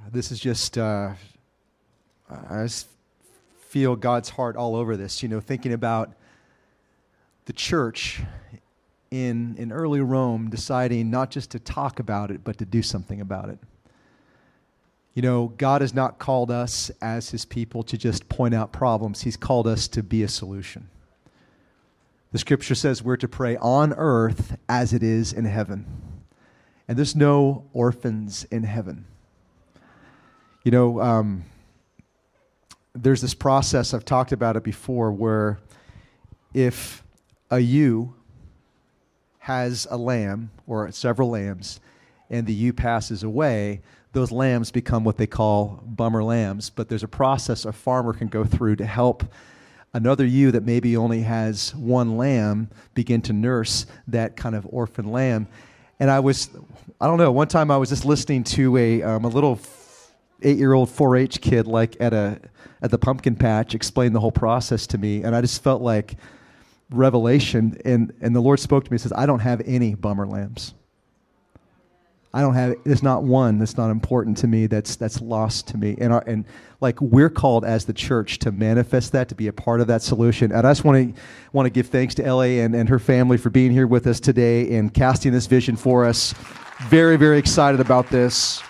This is just, I just feel God's heart all over this, thinking about the church in early Rome deciding not just to talk about it, but to do something about it. God has not called us as his people to just point out problems. He's called us to be a solution. The scripture says we're to pray on earth as it is in heaven. And there's no orphans in heaven. There's this process, I've talked about it before, where if a ewe has a lamb or several lambs and the ewe passes away, those lambs become what they call bummer lambs. But there's a process a farmer can go through to help another ewe that maybe only has one lamb begin to nurse that kind of orphan lamb. And one time I was just listening to a little 8-year-old 4-H kid at the pumpkin patch explain the whole process to me, and I just felt like revelation, and the Lord spoke to me and says, I don't have any bummer lambs. There's not one that's not important to me, that's lost to me. And we're called as the church to manifest that, to be a part of that solution. And I just want to give thanks to Ellie and her family for being here with us today and casting this vision for us. Very, very excited about this.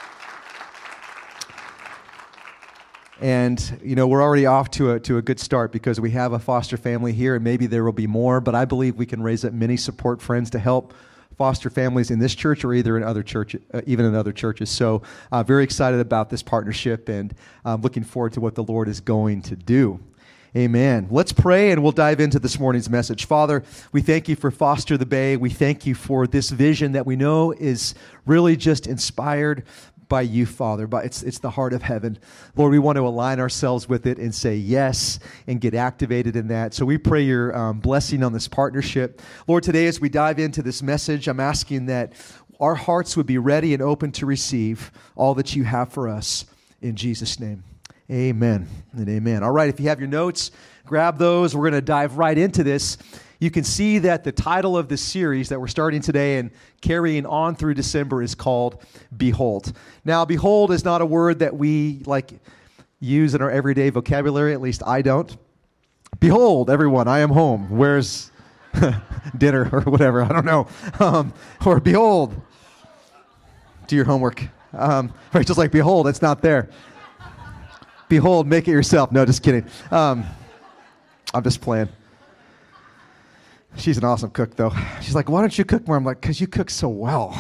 And, we're already off to a good start because we have a foster family here, and maybe there will be more, but I believe we can raise up many support friends to help foster families in this church or either in other churches, even in other churches. So very excited about this partnership and looking forward to what the Lord is going to do. Amen. Let's pray and we'll dive into this morning's message. Father, we thank you for Foster the Bay. We thank you for this vision that we know is really just inspired by you, Father, but it's the heart of heaven. Lord, we want to align ourselves with it and say yes and get activated in that. So we pray your blessing on this partnership. Lord, today as we dive into this message, I'm asking that our hearts would be ready and open to receive all that you have for us in Jesus' name. Amen and amen. All right, if you have your notes, grab those. We're going to dive right into this. You can see that the title of this series that we're starting today and carrying on through December is called Behold. Now, behold is not a word that we use in our everyday vocabulary, at least I don't. Behold, everyone, I am home. Where's dinner or whatever? I don't know. Or behold, do your homework. Rachel's like, behold, it's not there. Behold, make it yourself. No, just kidding. I'm just playing. She's an awesome cook, though. She's like, why don't you cook more? I'm like, because you cook so well.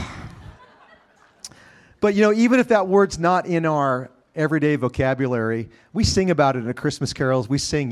But, even if that word's not in our everyday vocabulary, we sing about it in the Christmas carols. We sing,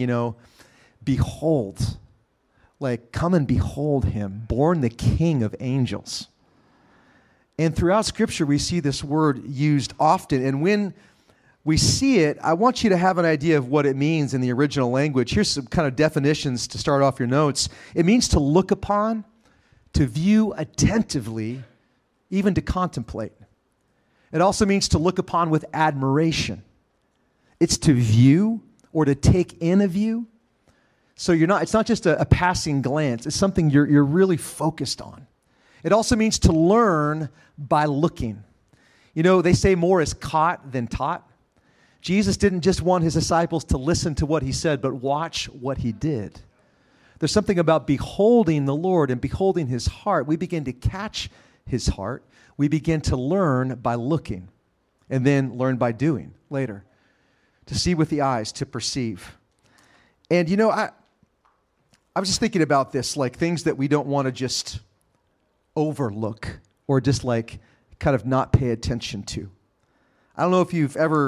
behold. Come and behold him, born the King of angels. And throughout Scripture, we see this word used often. And when we see it, I want you to have an idea of what it means in the original language. Here's some kind of definitions to start off your notes. It means to look upon, to view attentively, even to contemplate. It also means to look upon with admiration. It's to view or to take in a view. So it's not just a passing glance. It's something you're really focused on. It also means to learn by looking. They say more is caught than taught. Jesus didn't just want his disciples to listen to what he said, but watch what he did. There's something about beholding the Lord and beholding his heart. We begin to catch his heart. We begin to learn by looking and then learn by doing later. To see with the eyes, to perceive. And I was just thinking about this, things that we don't want to just overlook or just kind of not pay attention to. I don't know if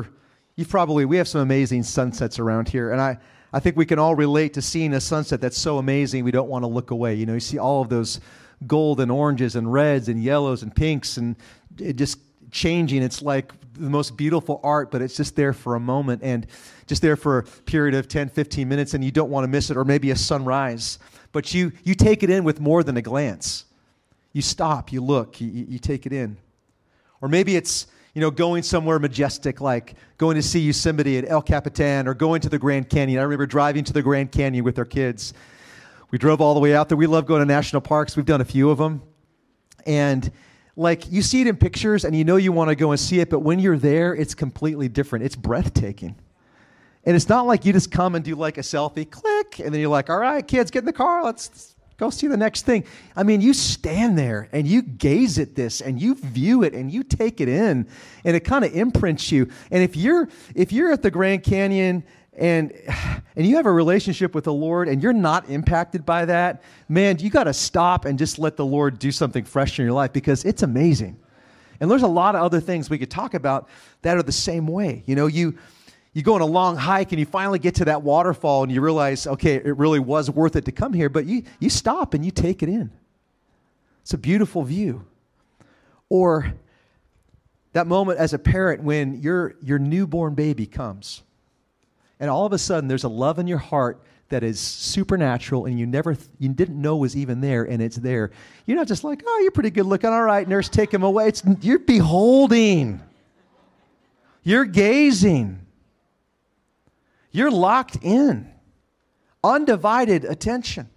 we have some amazing sunsets around here, and I think we can all relate to seeing a sunset that's so amazing we don't want to look away. You see all of those gold and oranges and reds and yellows and pinks and it just changing. It's like the most beautiful art, but it's just there for a moment and just there for a period of 10, 15 minutes, and you don't want to miss it, or maybe a sunrise. But you take it in with more than a glance. You stop, you look, you take it in. Or maybe it's going somewhere majestic, like going to see Yosemite at El Capitan or going to the Grand Canyon. I remember driving to the Grand Canyon with our kids. We drove all the way out there. We love going to national parks. We've done a few of them. And Like, you see it in pictures and you know you want to go and see it, but when you're there, it's completely different. It's breathtaking. And it's not like you just come and do like a selfie, click, and then you're like, all right, kids, get in the car, let's go see the next thing. I mean, you stand there and you gaze at this and you view it and you take it in, and it kind of imprints you. And if you're at the Grand Canyon and you have a relationship with the Lord and you're not impacted by that, man, you got to stop and just let the Lord do something fresh in your life, because it's amazing. And there's a lot of other things we could talk about that are the same way. You know, you go on a long hike and you finally get to that waterfall and you realize, okay, it really was worth it to come here, but you stop and you take it in. It's a beautiful view. Or that moment as a parent when your newborn baby comes, and all of a sudden there's a love in your heart that is supernatural and you didn't know was even there, and it's there. You're not just like, oh, you're pretty good looking, all right, nurse, take him away. You're beholding. You're gazing. You're locked in. Undivided attention.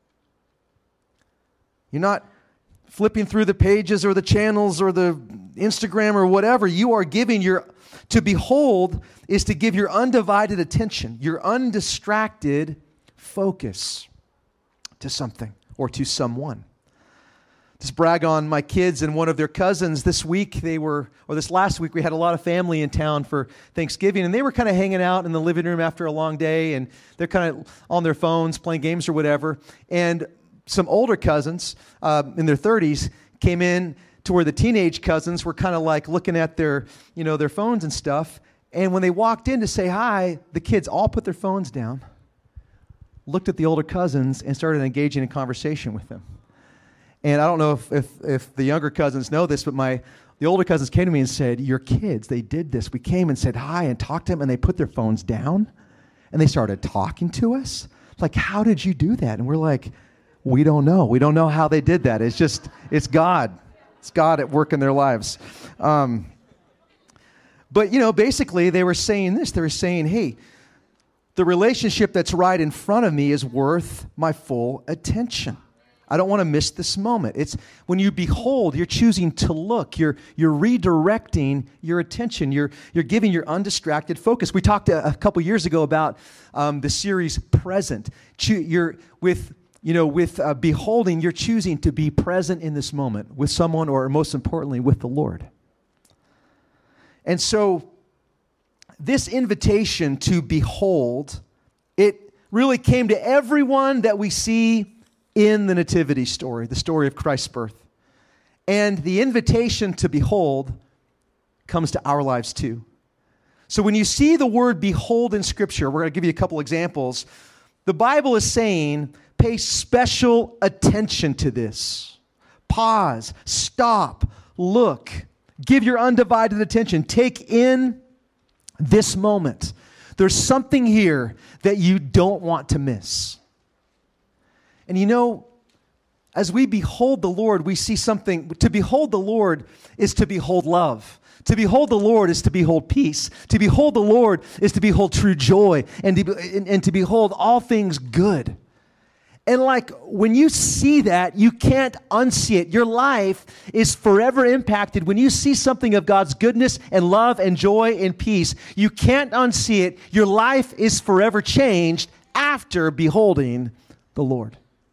You're not flipping through the pages or the channels or the Instagram or whatever. You are giving to behold is to give your undivided attention, your undistracted focus to something or to someone. Just brag on my kids and one of their cousins. This last week, we had a lot of family in town for Thanksgiving, and they were kind of hanging out in the living room after a long day, and they're kind of on their phones playing games or whatever. And some older cousins in their 30s came in to where the teenage cousins were kind of like looking at their phones and stuff. And when they walked in to say hi, the kids all put their phones down, looked at the older cousins, and started engaging in conversation with them. And I don't know if the younger cousins know this, but the older cousins came to me and said, your kids, they did this. We came and said hi and talked to them, and they put their phones down, and they started talking to us. Like, how did you do that? And we're like, we don't know. We don't know how they did that. It's God. It's God at work in their lives. But, basically they were saying this. They were saying, hey, the relationship that's right in front of me is worth my full attention. I don't want to miss this moment. It's when you behold, you're choosing to look. You're redirecting your attention. You're giving your undistracted focus. We talked a couple years ago about the series Present. With beholding, you're choosing to be present in this moment with someone, or most importantly, with the Lord. And so this invitation to behold, it really came to everyone that we see in the nativity story, the story of Christ's birth. And the invitation to behold comes to our lives too. So when you see the word behold in Scripture, we're going to give you a couple examples. The Bible is saying, pay special attention to this. Pause, stop, look, give your undivided attention. Take in this moment. There's something here that you don't want to miss. And as we behold the Lord, we see something. To behold the Lord is to behold love. To behold the Lord is to behold peace. To behold the Lord is to behold true joy and to behold all things good. And like when you see that, you can't unsee it. Your life is forever impacted. When you see something of God's goodness and love and joy and peace, you can't unsee it. Your life is forever changed after beholding the Lord.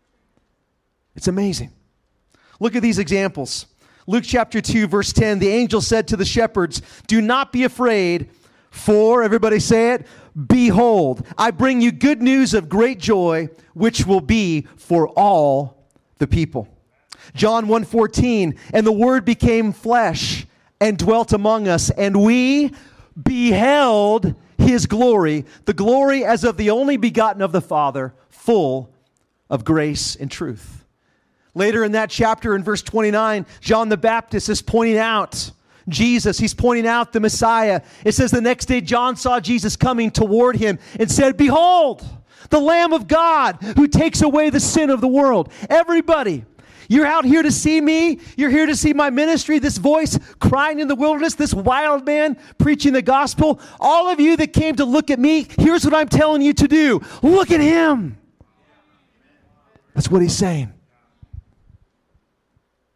It's amazing. Look at these examples. Luke chapter 2, verse 10, the angel said to the shepherds, do not be afraid, for, everybody say it, behold, I bring you good news of great joy, which will be for all the people. John 1:14, and the Word became flesh and dwelt among us, and we beheld His glory, the glory as of the only begotten of the Father, full of grace and truth. Later in that chapter, in verse 29, John the Baptist is pointing out Jesus. He's pointing out the Messiah. It says the next day John saw Jesus coming toward him and said, behold, the Lamb of God who takes away the sin of the world. Everybody, you're out here to see me. You're here to see my ministry, this voice crying in the wilderness, this wild man preaching the gospel. All of you that came to look at me, here's what I'm telling you to do. Look at him. That's what he's saying.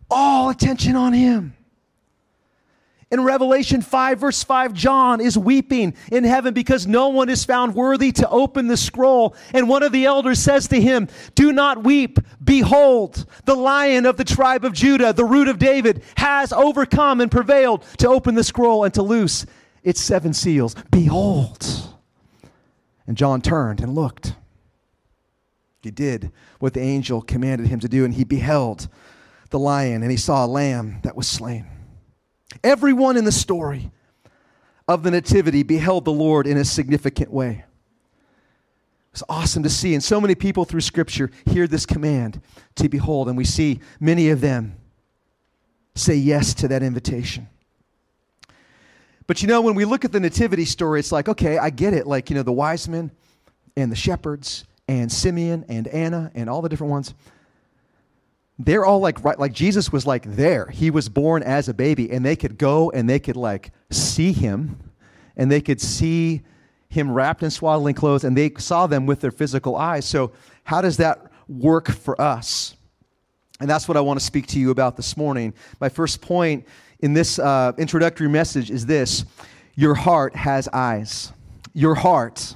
All attention on him. In Revelation 5, verse 5, John is weeping in heaven because no one is found worthy to open the scroll. And one of the elders says to him, do not weep. Behold, the Lion of the tribe of Judah, the Root of David, has overcome and prevailed to open the scroll and to loose its 7 seals. Behold. And John turned and looked. He did what the angel commanded him to do, and he beheld the lion, and he saw a lamb that was slain. Everyone in the story of the Nativity beheld the Lord in a significant way. It's awesome to see. And so many people through Scripture hear this command to behold. And we see many of them say yes to that invitation. But when we look at the Nativity story, it's like, okay, I get it. Like, the wise men and the shepherds and Simeon and Anna and all the different ones. They're all like Jesus was there. He was born as a baby, and they could go and they could see him, and they could see him wrapped in swaddling clothes, and they saw them with their physical eyes. So how does that work for us? And that's what I want to speak to you about this morning. My first point in this introductory message is this: your heart has eyes. Your heart,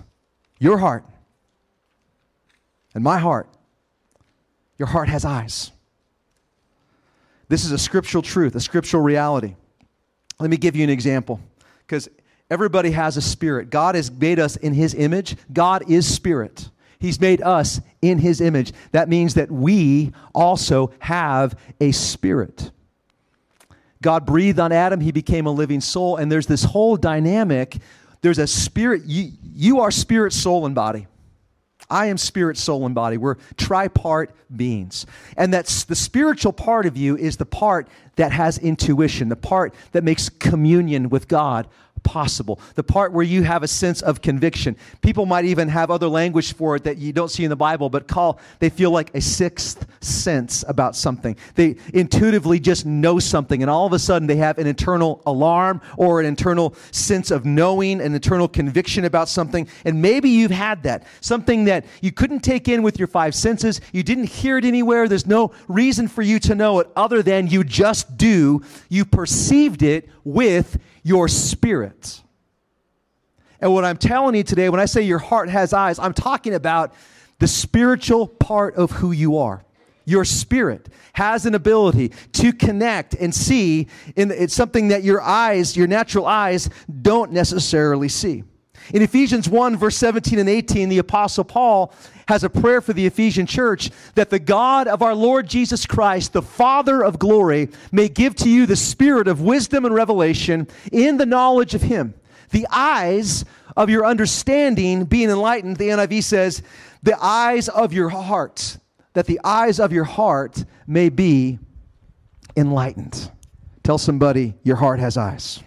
and my heart, your heart has eyes. This is a scriptural truth, a scriptural reality. Let me give you an example, because everybody has a spirit. God has made us in his image. God is spirit. He's made us in his image. That means that we also have a spirit. God breathed on Adam. He became a living soul. And there's this whole dynamic. There's a spirit. You are spirit, soul, and body. I am spirit, soul, and body. We're tripart beings. And that's the spiritual part of you is the part that has intuition, the part that makes communion with God possible, the part where you have a sense of conviction. People might even have other language for it that you don't see in the Bible, but they feel like a sixth sense about something. They intuitively just know something, and all of a sudden they have an internal alarm or an internal sense of knowing, an internal conviction about something. And maybe you've had that, something that you couldn't take in with your 5 senses. You didn't hear it anywhere. There's no reason for you to know it other than you just do. You perceived it with your spirit. And what I'm telling you today, when I say your heart has eyes, I'm talking about the spiritual part of who you are. Your spirit has an ability to connect and see. It's something that your natural eyes don't necessarily see. In Ephesians 1, verse 17 and 18, the Apostle Paul has a prayer for the Ephesian church that the God of our Lord Jesus Christ, the Father of glory, may give to you the spirit of wisdom and revelation in the knowledge of him. The eyes of your understanding being enlightened, the NIV says, the eyes of your heart, that the eyes of your heart may be enlightened. Tell somebody, your heart has eyes.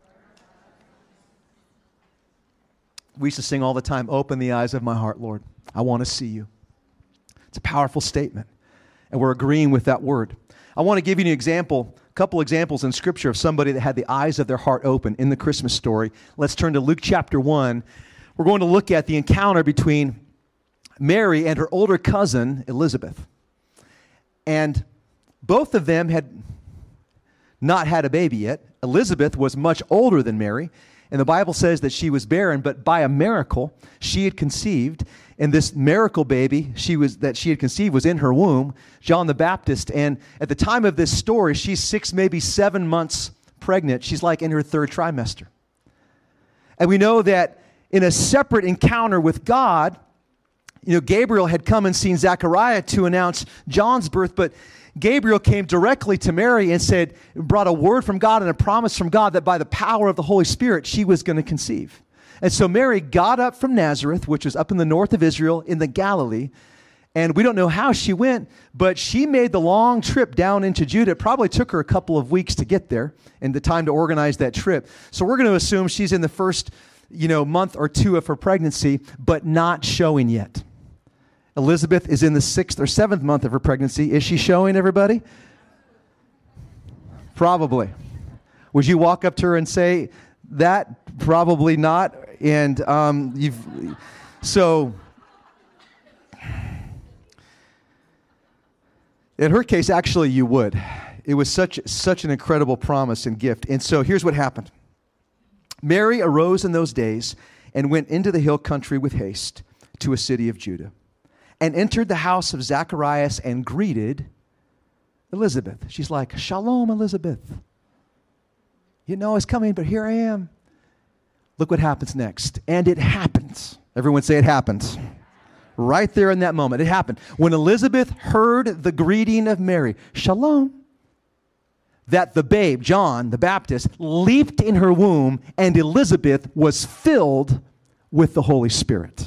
We used to sing all the time, open the eyes of my heart, Lord. I want to see you. It's a powerful statement, and we're agreeing with that word. I want to give you an example, a couple examples in Scripture of somebody that had the eyes of their heart open in the Christmas story. Let's turn to Luke chapter 1. We're going to look at the encounter between Mary and her older cousin, Elizabeth. And both of them had not had a baby yet. Elizabeth was much older than Mary. And the Bible says that she was barren, but by a miracle, she had conceived. And this miracle baby that she had conceived was in her womb, John the Baptist. And at the time of this story, she's 6, maybe 7 months pregnant. She's like in her 3rd trimester. And we know that in a separate encounter with God, Gabriel had come and seen Zechariah to announce John's birth, but Gabriel came directly to Mary and brought a word from God and a promise from God that by the power of the Holy Spirit, she was going to conceive. And so Mary got up from Nazareth, which was up in the north of Israel in the Galilee. And we don't know how she went, but she made the long trip down into Judah. It probably took her a couple of weeks to get there and the time to organize that trip. So we're going to assume she's in the first, month or 2 of her pregnancy, but not showing yet. Elizabeth is in the 6th or 7th month of her pregnancy. Is she showing, everybody? Probably. Would you walk up to her and say that? Probably not. And so in her case, actually, you would. It was such an incredible promise and gift. And so here's what happened. Mary arose in those days and went into the hill country with haste to a city of Judah, and entered the house of Zacharias and greeted Elizabeth. She's like, "Shalom, Elizabeth. You know it's coming, but here I am." Look what happens next. And it happens. Everyone say it happens. Right there in that moment, it happened. When Elizabeth heard the greeting of Mary, "Shalom," that the babe, John the Baptist, leaped in her womb, and Elizabeth was filled with the Holy Spirit.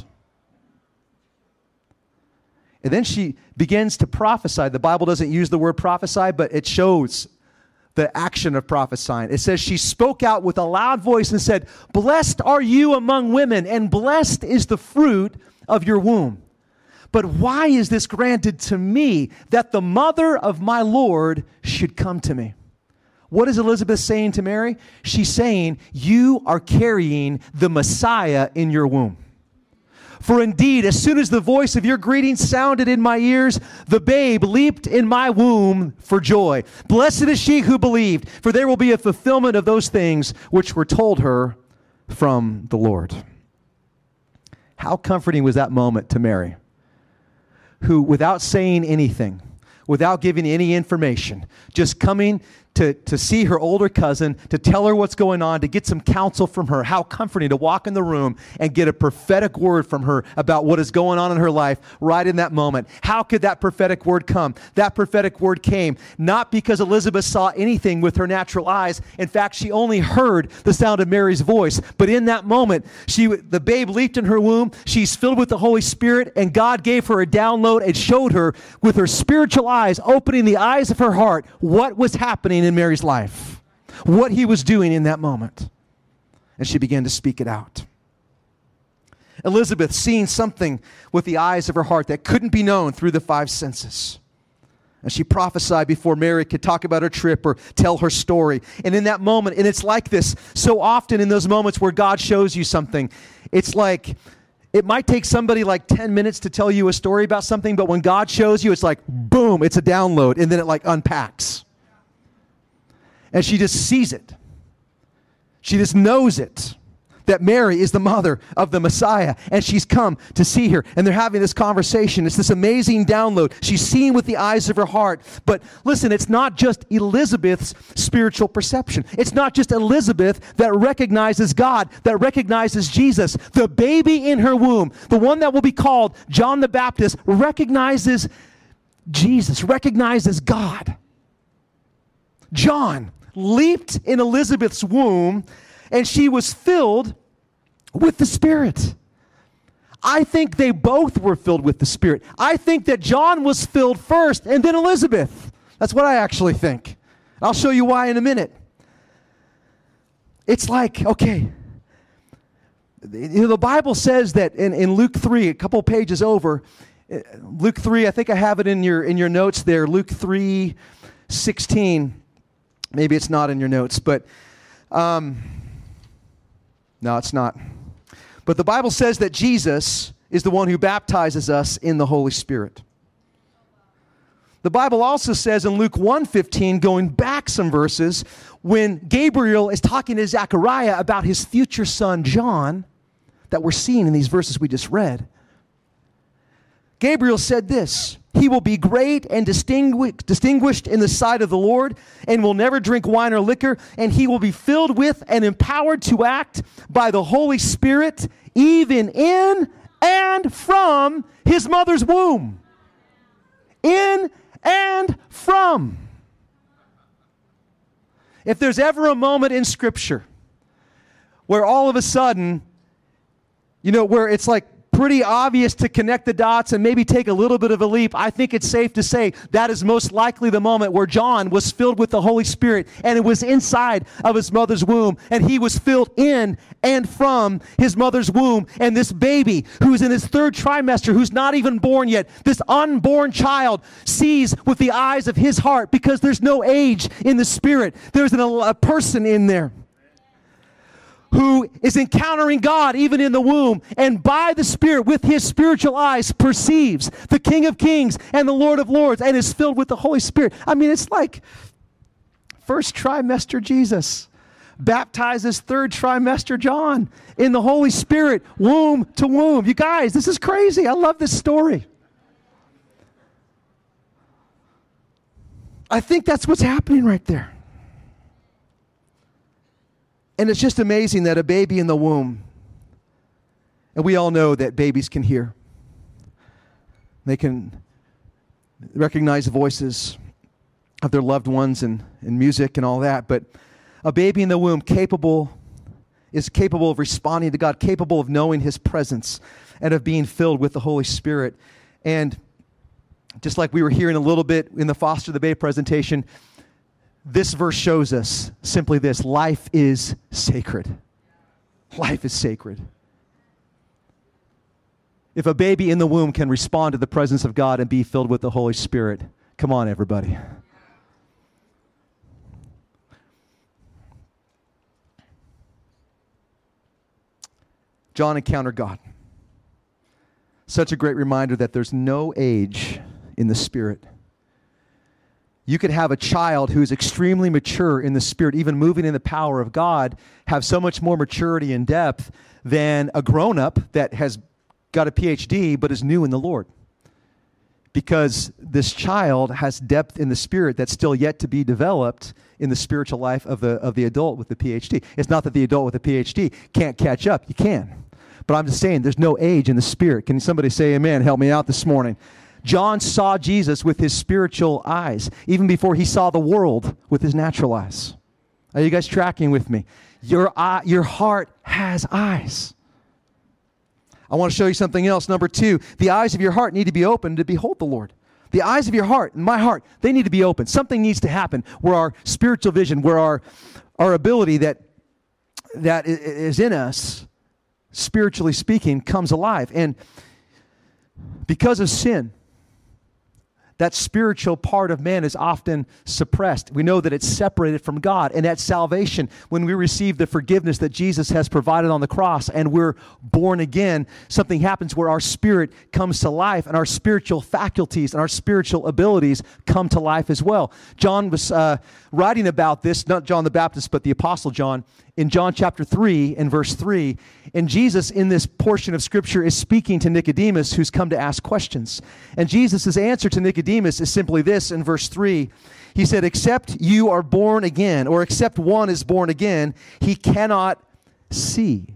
And then she begins to prophesy. The Bible doesn't use the word prophesy, but it shows the action of prophesying. It says she spoke out with a loud voice and said, "Blessed are you among women, and blessed is the fruit of your womb. But why is this granted to me, that the mother of my Lord should come to me?" What is Elizabeth saying to Mary? She's saying, "You are carrying the Messiah in your womb. For indeed, as soon as the voice of your greeting sounded in my ears, the babe leaped in my womb for joy. Blessed is she who believed, for there will be a fulfillment of those things which were told her from the Lord." How comforting was that moment to Mary, who, without saying anything, without giving any information, just coming to see her older cousin, to tell her what's going on, to get some counsel from her. How comforting to walk in the room and get a prophetic word from her about what is going on in her life right in that moment. How could that prophetic word come? That prophetic word came not because Elizabeth saw anything with her natural eyes. In fact, she only heard the sound of Mary's voice. But in that moment, the babe leaped in her womb. She's filled with the Holy Spirit, and God gave her a download and showed her with her spiritual eyes, opening the eyes of her heart, what was happening in Mary's life, what he was doing in that moment. And she began to speak it out. Elizabeth, seeing something with the eyes of her heart that couldn't be known through the five senses. And she prophesied before Mary could talk about her trip or tell her story. And in that moment, and it's like this so often in those moments where God shows you something, it's like, it might take somebody like 10 minutes to tell you a story about something, but when God shows you, it's like, boom, it's a download, and then it like unpacks. And she just sees it. She just knows it, that Mary is the mother of the Messiah, and she's come to see her. And they're having this conversation. It's this amazing download. She's seeing with the eyes of her heart. But listen, it's not just Elizabeth's spiritual perception. It's not just Elizabeth that recognizes God, that recognizes Jesus. The baby in her womb, the one that will be called John the Baptist, recognizes Jesus, recognizes God. John leaped in Elizabeth's womb, and she was filled with the Spirit. I think they both were filled with the Spirit. I think that John was filled first, and then Elizabeth. That's what I actually think. I'll show you why in a minute. It's like, okay, the Bible says that in Luke 3, a couple pages over, Luke 3, I think I have it in your notes there, Luke 3:16. Maybe it's not in your notes, but no, it's not. But the Bible says that Jesus is the one who baptizes us in the Holy Spirit. The Bible also says in Luke 1:15, going back some verses, when Gabriel is talking to Zechariah about his future son John, that we're seeing in these verses we just read, Gabriel said this: "He will be great and distinguished in the sight of the Lord, and will never drink wine or liquor, and he will be filled with and empowered to act by the Holy Spirit, even in and from his mother's womb." In and from. If there's ever a moment in Scripture where all of a sudden, where it's like pretty obvious to connect the dots and maybe take a little bit of a leap, I think it's safe to say that is most likely the moment where John was filled with the Holy Spirit, and it was inside of his mother's womb, and he was filled in and from his mother's womb. And this baby who's in his third trimester, who's not even born yet, this unborn child sees with the eyes of his heart, because there's no age in the Spirit. There's a person in there who is encountering God even in the womb, and by the Spirit, with his spiritual eyes, perceives the King of Kings and the Lord of Lords, and is filled with the Holy Spirit. I mean, it's like, first trimester Jesus baptizes third trimester John in the Holy Spirit, womb to womb. You guys, this is crazy. I love this story. I think that's what's happening right there. And it's just amazing that a baby in the womb, and we all know that babies can hear. They can recognize the voices of their loved ones and music and all that. But a baby in the womb is capable of responding to God, capable of knowing His presence and of being filled with the Holy Spirit. And just like we were hearing a little bit in the Foster the Babe presentation, this verse shows us simply this: life is sacred. Life is sacred. If a baby in the womb can respond to the presence of God and be filled with the Holy Spirit, come on, everybody. John encountered God. Such a great reminder that there's no age in the Spirit. You could have a child who is extremely mature in the Spirit, even moving in the power of God, have so much more maturity and depth than a grown-up that has got a PhD but is new in the Lord. Because this child has depth in the Spirit that's still yet to be developed in the spiritual life of the adult with the PhD. It's not that the adult with the PhD can't catch up. You can. But I'm just saying there's no age in the Spirit. Can somebody say amen? Help me out this morning. John saw Jesus with his spiritual eyes, even before he saw the world with his natural eyes. Are you guys tracking with me? Your heart has eyes. I want to show you something else. Number 2, the eyes of your heart need to be open to behold the Lord. The eyes of your heart and my heart, they need to be open. Something needs to happen where our spiritual vision, where our ability that is in us, spiritually speaking, comes alive. And because of sin, that spiritual part of man is often suppressed. We know that it's separated from God. And at salvation, when we receive the forgiveness that Jesus has provided on the cross and we're born again, something happens where our spirit comes to life and our spiritual faculties and our spiritual abilities come to life as well. John was writing about this, not John the Baptist, but the Apostle John, in John chapter 3 and verse 3. And Jesus, in this portion of Scripture, is speaking to Nicodemus, who's come to ask questions. And Jesus' answer to Nicodemus is simply this in verse 3. He said, except you are born again, or except one is born again, he cannot see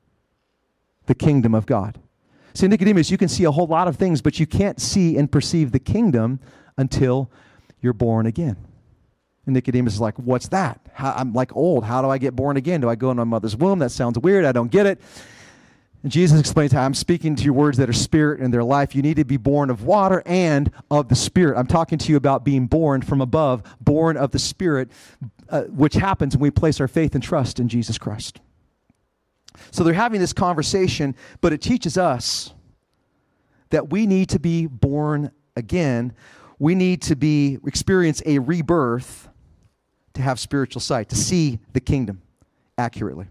the kingdom of God. See, Nicodemus, you can see a whole lot of things, but you can't see and perceive the kingdom until you're born again. And Nicodemus is like, what's that? I'm like old. How do I get born again? Do I go in my mother's womb? That sounds weird. I don't get it. And Jesus explains how I'm speaking to you words that are spirit and their life. You need to be born of water and of the Spirit. I'm talking to you about being born from above, born of the Spirit, which happens when we place our faith and trust in Jesus Christ. So they're having this conversation, but it teaches us that we need to be born again. We need to experience a rebirth to have spiritual sight, to see the kingdom accurately.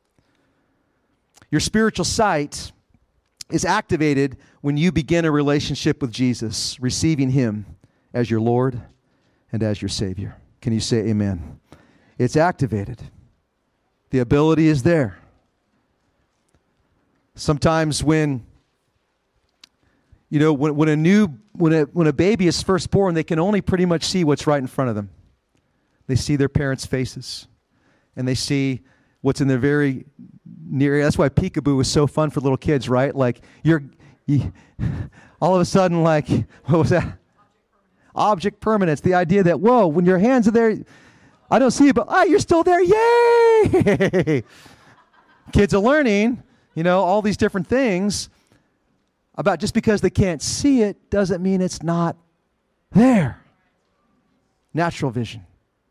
Your spiritual sight is activated when you begin a relationship with Jesus, receiving Him as your Lord and as your Savior. Can you say amen? It's activated. The ability is there. Sometimes when a baby is first born, they can only pretty much see what's right in front of them. They see their parents' faces, and they see what's in their very near area. That's why peekaboo is so fun for little kids, right? Like all of a sudden, like, what was that? Object permanence. The idea that, whoa, when your hands are there, I don't see you, but you're still there. Yay! Kids are learning, all these different things about just because they can't see it doesn't mean it's not there. Natural vision.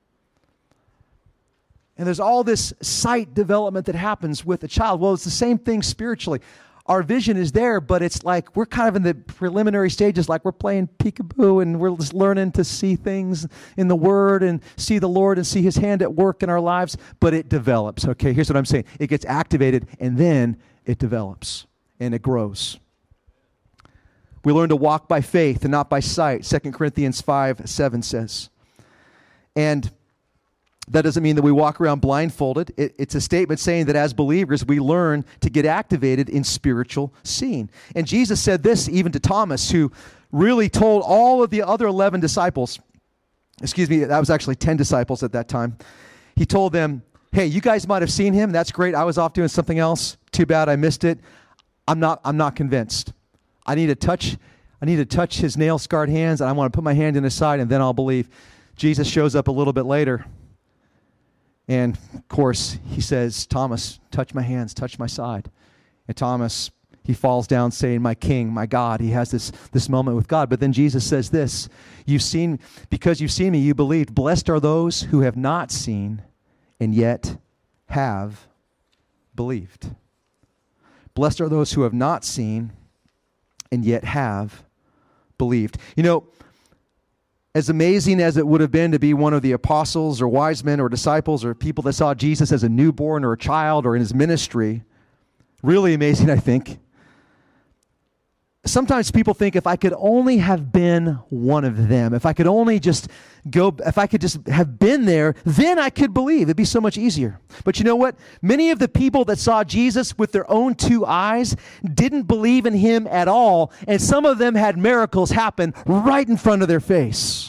And there's all this sight development that happens with a child. Well, it's the same thing spiritually. Our vision is there, but it's like we're kind of in the preliminary stages, like we're playing peekaboo and we're just learning to see things in the Word and see the Lord and see His hand at work in our lives, but it develops. Okay, here's what I'm saying. It gets activated and then it develops and it grows. We learn to walk by faith and not by sight, 2 Corinthians 5:7 says. And That doesn't mean that we walk around blindfolded. It's a statement saying that as believers, we learn to get activated in spiritual seeing. And Jesus said this even to Thomas, who really told all of the other 11 disciples, that was actually 10 disciples at that time. He told them, hey, you guys might have seen him. That's great. I was off doing something else. Too bad I missed it. I'm not convinced. I need to touch his nail-scarred hands, and I want to put my hand in his side, and then I'll believe. Jesus shows up a little bit later. And, of course, he says, Thomas, touch my hands, touch my side. And Thomas, he falls down saying, my King, my God. He has this moment with God. But then Jesus says this, because you've seen me, you believed. Blessed are those who have not seen and yet have believed. Blessed are those who have not seen and yet have believed. You know, as amazing as it would have been to be one of the apostles or wise men or disciples or people that saw Jesus as a newborn or a child or in his ministry, really amazing, I think. Sometimes people think if I could only have been one of them, if I could just have been there, then I could believe. It'd be so much easier. But you know what? Many of the people that saw Jesus with their own two eyes didn't believe in him at all, and some of them had miracles happen right in front of their face.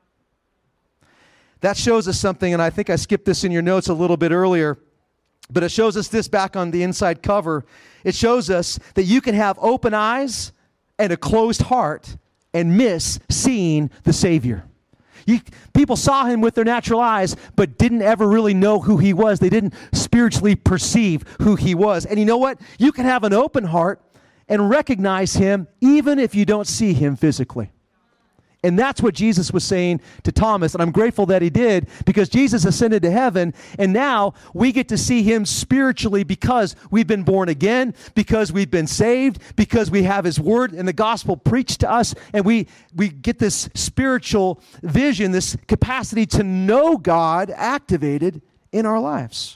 That shows us something, and I think I skipped this in your notes a little bit earlier, but it shows us this back on the inside cover. It shows us that you can have open eyes and a closed heart and miss seeing the Savior. People saw him with their natural eyes, but didn't ever really know who he was. They didn't spiritually perceive who he was. And you know what? You can have an open heart and recognize him even if you don't see him physically. And that's what Jesus was saying to Thomas, and I'm grateful that he did, because Jesus ascended to heaven, and now we get to see him spiritually because we've been born again, because we've been saved, because we have his word and the gospel preached to us, and we get this spiritual vision, this capacity to know God activated in our lives.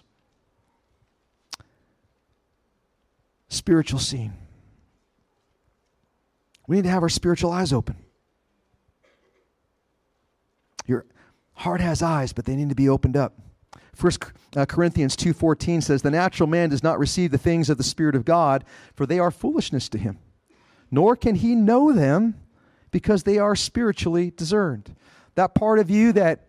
Spiritual seeing. We need to have our spiritual eyes open. Your heart has eyes, but they need to be opened up. 1 Corinthians 2:14 says, the natural man does not receive the things of the Spirit of God, for they are foolishness to him. Nor can he know them, because they are spiritually discerned. That part of you that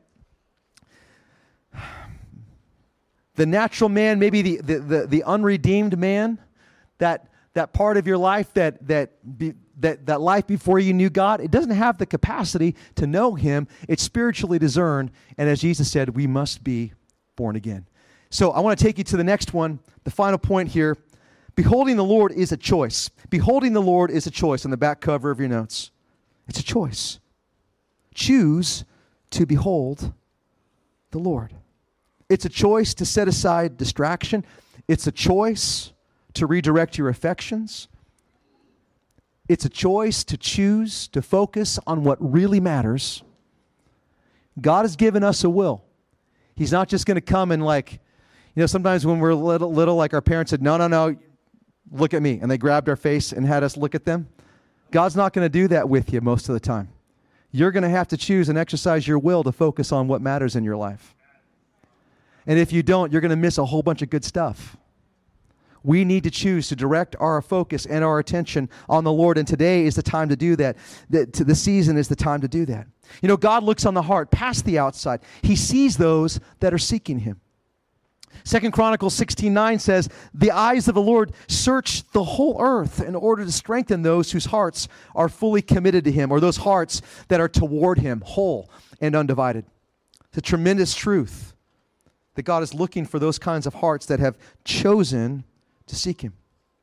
the natural man, maybe the unredeemed man, that part of your life that life before you knew God, it doesn't have the capacity to know him. It's spiritually discerned. And as Jesus said, we must be born again. So I want to take you to the next one, the final point here. Beholding the Lord is a choice. Beholding the Lord is a choice on the back cover of your notes. It's a choice. Choose to behold the Lord. It's a choice to set aside distraction. It's a choice to redirect your affections. It's a choice to choose to focus on what really matters. God has given us a will. He's not just going to come and sometimes when we're little, like our parents said, no, look at me. And they grabbed our face and had us look at them. God's not going to do that with you most of the time. You're going to have to choose and exercise your will to focus on what matters in your life. And if you don't, you're going to miss a whole bunch of good stuff. We need to choose to direct our focus and our attention on the Lord, and today is the time to do that. The season is the time to do that. You know, God looks on the heart past the outside. He sees those that are seeking him. 2 Chronicles 16:9 says, the eyes of the Lord search the whole earth in order to strengthen those whose hearts are fully committed to him, or those hearts that are toward him, whole and undivided. It's a tremendous truth that God is looking for those kinds of hearts that have chosen to seek him.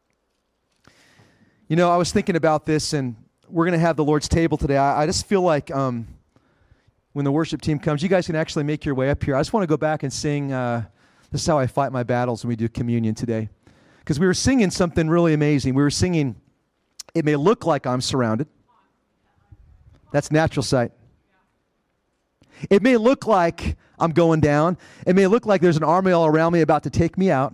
You know, I was thinking about this, and we're going to have the Lord's table today. I just feel like when the worship team comes, you guys can actually make your way up here. I just want to go back and sing, this is how I fight my battles when we do communion today. Because we were singing something really amazing. We were singing, it may look like I'm surrounded. That's natural sight. It may look like I'm going down. It may look like there's an army all around me about to take me out.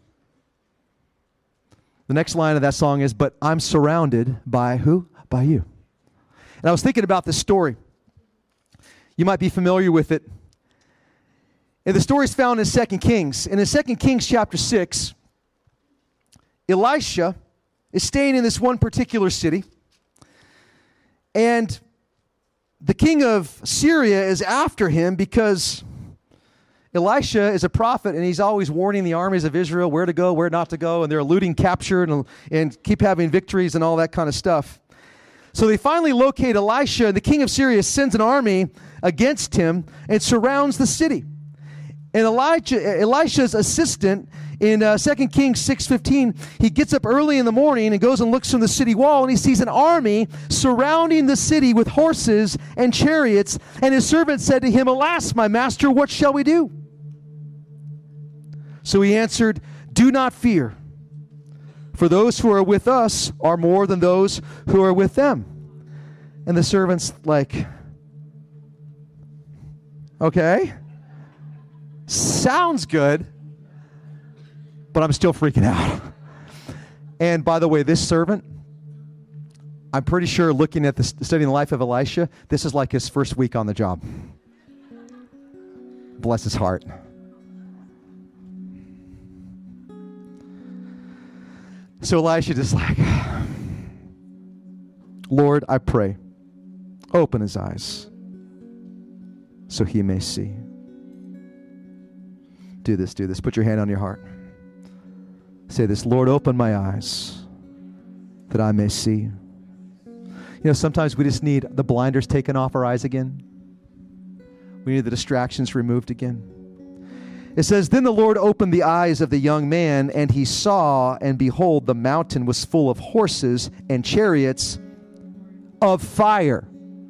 The next line of that song is, but I'm surrounded by who? By you. And I was thinking about this story. You might be familiar with it. And the story is found in 2 Kings. And in 2 Kings chapter 6, Elisha is staying in this one particular city. And the king of Syria is after him because Elisha is a prophet, and he's always warning the armies of Israel where to go, where not to go, and they're eluding capture and keep having victories and all that kind of stuff. So they finally locate Elisha, and the king of Syria sends an army against him and surrounds the city. And Elisha's assistant in 2 Kings 6:15, he gets up early in the morning and goes and looks from the city wall, and he sees an army surrounding the city with horses and chariots. And his servant said to him, "Alas, my master, what shall we do?" So he answered, "Do not fear, for those who are with us are more than those who are with them." And the servant's like, okay, sounds good, but I'm still freaking out. And by the way, this servant, I'm pretty sure, looking at studying the life of Elisha, this is like his first week on the job. Bless his heart. So Elisha just like, "Lord, I pray, open his eyes so he may see." Do this. Put your hand on your heart. Say this: "Lord, open my eyes that I may see." You know, sometimes we just need the blinders taken off our eyes again. We need the distractions removed again. It says, "Then the Lord opened the eyes of the young man, and he saw, and behold, the mountain was full of horses and chariots of fire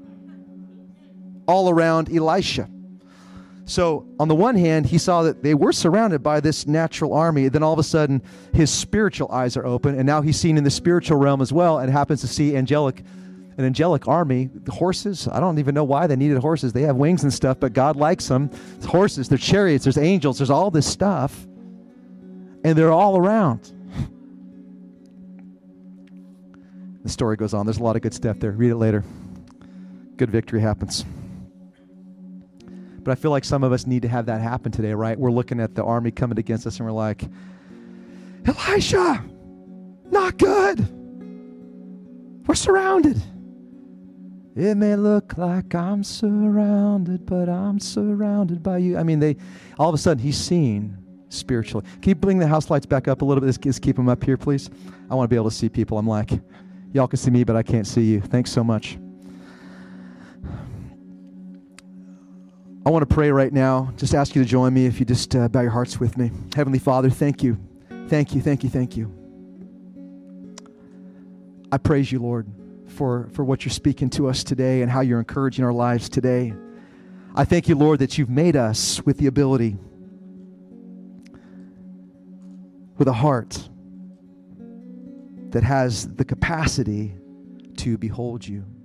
all around Elisha." So on the one hand, he saw that they were surrounded by this natural army. Then all of a sudden, his spiritual eyes are open, and now he's seen in the spiritual realm as well, and happens to see an angelic army. The horses, I don't even know why they needed horses. They have wings and stuff, but God likes them. It's horses, they're chariots, there's angels, there's all this stuff, and they're all around. The story goes on. There's a lot of good stuff there. Read it later. Good victory happens. But I feel like some of us need to have that happen today, right? We're looking at the army coming against us, and we're like, "Elisha, not good. We're surrounded. It may look like I'm surrounded, but I'm surrounded by you." I mean, all of a sudden, he's seen spiritually. Can you bring the house lights back up a little bit? Just keep them up here, please. I want to be able to see people. I'm like, y'all can see me, but I can't see you. Thanks so much. I want to pray right now. Just ask you to join me if you just bow your hearts with me. Heavenly Father, thank you. Thank you, thank you, thank you. I praise you, Lord, for what you're speaking to us today and how you're encouraging our lives today. I thank you, Lord, that you've made us with the ability, with a heart that has the capacity to behold you.